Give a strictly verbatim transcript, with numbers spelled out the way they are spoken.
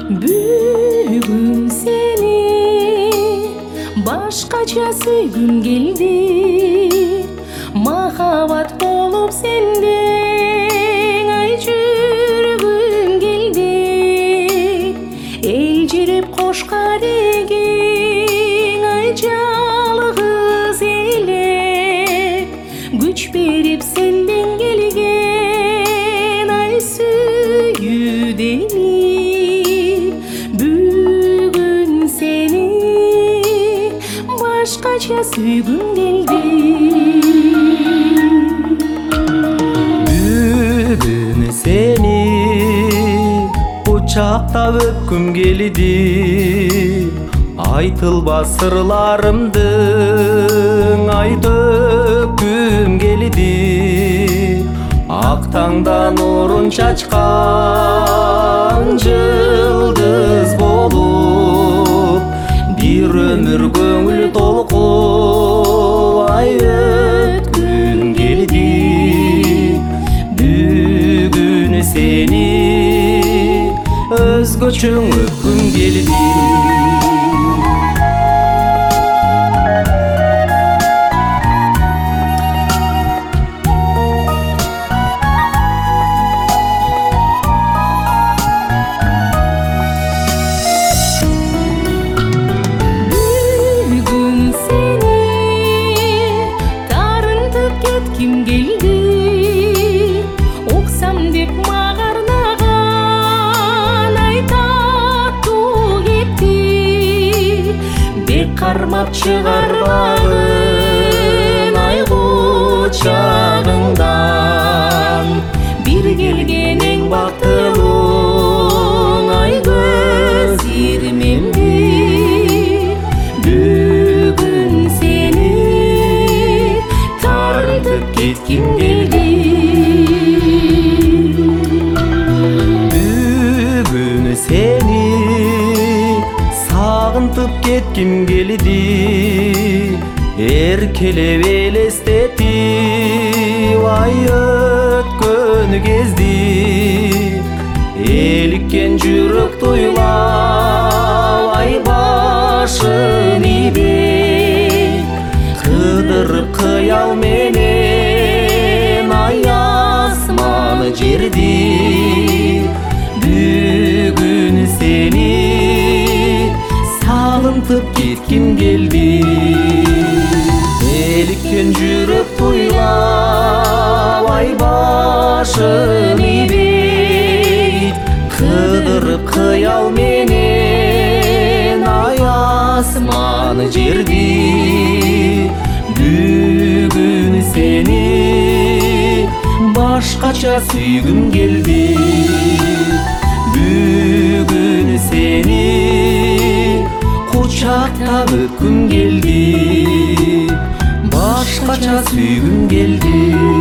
Бүгүн сени башкача сөйгүм келди, махаббат болуп сенден ай жүргүм келди. Элжиреп кош карегиң ай жалгыз эле, күч берип сенден келген ай сүйүүдени. Бүгүн сени башкача сөйгүм келди. Бүгүн сени кучактап өпкүм келди, айтылбас сырларымды ай төккүм келди. Ак таңда нурун чачкан жылдыз болуп, бир өмүр көңүл толкуп ай өткүм келди. Бүгүн сени өзгөчө өпкүм келди. Ким келди, оксам деп магарнаган ай таттуу кетти. Бек кармап чыгарбагын ай кучагыңдан, бир келген эң бактылууң ай көз ирмемди. Бүгүн сени кетким келди. Бүгүн сени сагынтып кетким келди, эркелеп элестетип ай өткөн кезди. Эликкен жүрөк туйлап ай башын ийбей, кыдырып кыял менен ай асман жерди. Бүгүн сени сагынтып кетким келди, эликкен жүрөк туйлап ай башын ийбей, кыдырып кыял менен ай асман жерди. Бүгүн сени башкача сүйгүм келди. Бүгүн сени кучактап өпкүм келди, башкача сүйгүм келди.